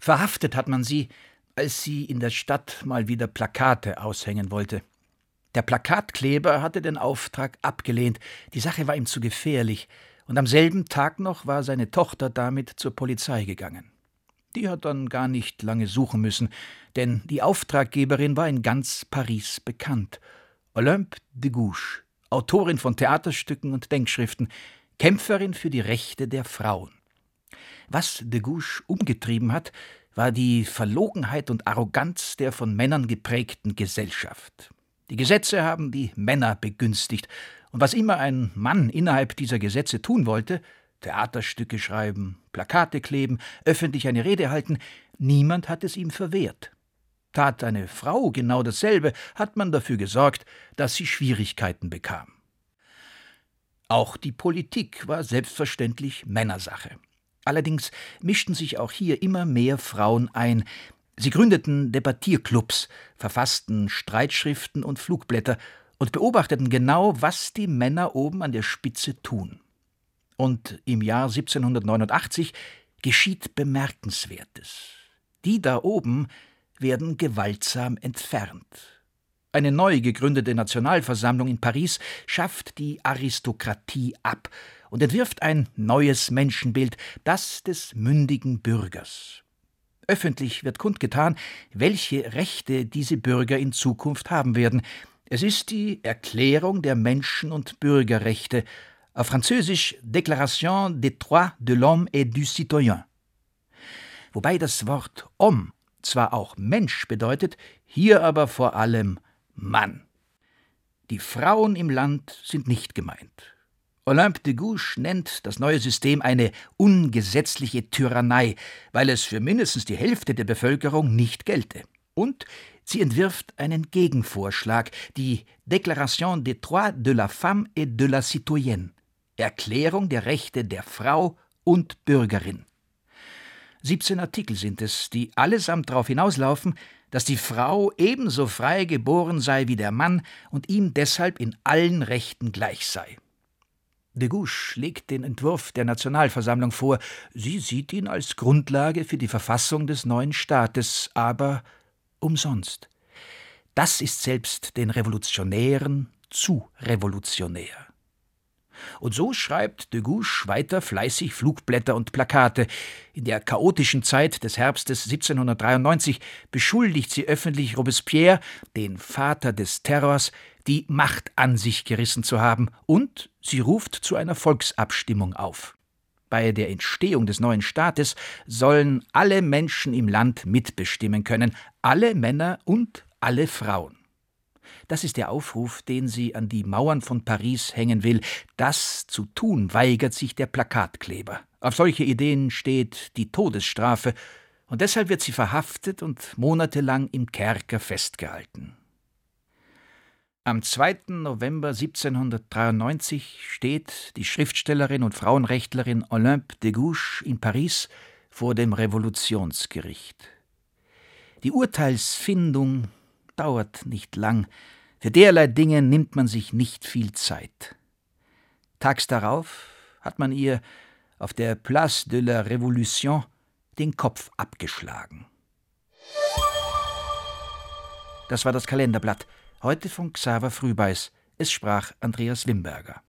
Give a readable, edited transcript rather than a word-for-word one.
Verhaftet hat man sie, als sie in der Stadt mal wieder Plakate aushängen wollte. Der Plakatkleber hatte den Auftrag abgelehnt, die Sache war ihm zu gefährlich, und am selben Tag noch war seine Tochter damit zur Polizei gegangen. Die hat dann gar nicht lange suchen müssen, denn die Auftraggeberin war in ganz Paris bekannt. Olympe de Gouges, Autorin von Theaterstücken und Denkschriften, Kämpferin für die Rechte der Frauen. Was de Gouges umgetrieben hat, war die Verlogenheit und Arroganz der von Männern geprägten Gesellschaft. Die Gesetze haben die Männer begünstigt, und was immer ein Mann innerhalb dieser Gesetze tun wollte, Theaterstücke schreiben, Plakate kleben, öffentlich eine Rede halten, niemand hat es ihm verwehrt. Tat eine Frau genau dasselbe, hat man dafür gesorgt, dass sie Schwierigkeiten bekam. Auch die Politik war selbstverständlich Männersache. Allerdings mischten sich auch hier immer mehr Frauen ein. Sie gründeten Debattierclubs, verfassten Streitschriften und Flugblätter und beobachteten genau, was die Männer oben an der Spitze tun. Und im Jahr 1789 geschieht Bemerkenswertes. Die da oben werden gewaltsam entfernt. Eine neu gegründete Nationalversammlung in Paris schafft die Aristokratie ab und entwirft ein neues Menschenbild, das des mündigen Bürgers. Öffentlich wird kundgetan, welche Rechte diese Bürger in Zukunft haben werden. Es ist die Erklärung der Menschen- und Bürgerrechte, auf Französisch Déclaration des droits de l'homme et du citoyen. Wobei das Wort Homme zwar auch Mensch bedeutet, hier aber vor allem Mann. Die Frauen im Land sind nicht gemeint. Olympe de Gouges nennt das neue System eine ungesetzliche Tyrannei, weil es für mindestens die Hälfte der Bevölkerung nicht gelte. Und sie entwirft einen Gegenvorschlag, die Déclaration des droits de la femme et de la citoyenne, Erklärung der Rechte der Frau und Bürgerin. 17 Artikel sind es, die allesamt darauf hinauslaufen, dass die Frau ebenso frei geboren sei wie der Mann und ihm deshalb in allen Rechten gleich sei. De Gouges legt den Entwurf der Nationalversammlung vor. Sie sieht ihn als Grundlage für die Verfassung des neuen Staates, aber umsonst. Das ist selbst den Revolutionären zu revolutionär. Und so schreibt de Gouges weiter fleißig Flugblätter und Plakate. In der chaotischen Zeit des Herbstes 1793 beschuldigt sie öffentlich Robespierre, den Vater des Terrors, die Macht an sich gerissen zu haben, und sie ruft zu einer Volksabstimmung auf. Bei der Entstehung des neuen Staates sollen alle Menschen im Land mitbestimmen können, alle Männer und alle Frauen. Das ist der Aufruf, den sie an die Mauern von Paris hängen will. Das zu tun weigert sich der Plakatkleber. Auf solche Ideen steht die Todesstrafe, und deshalb wird sie verhaftet und monatelang im Kerker festgehalten. Am 2. November 1793 steht die Schriftstellerin und Frauenrechtlerin Olympe de Gouges in Paris vor dem Revolutionsgericht. Die Urteilsfindung dauert nicht lang. Für derlei Dinge nimmt man sich nicht viel Zeit. Tags darauf hat man ihr auf der Place de la Révolution den Kopf abgeschlagen. Das war das Kalenderblatt. Heute von Xaver Frühbeiß. Es sprach Andreas Wimberger.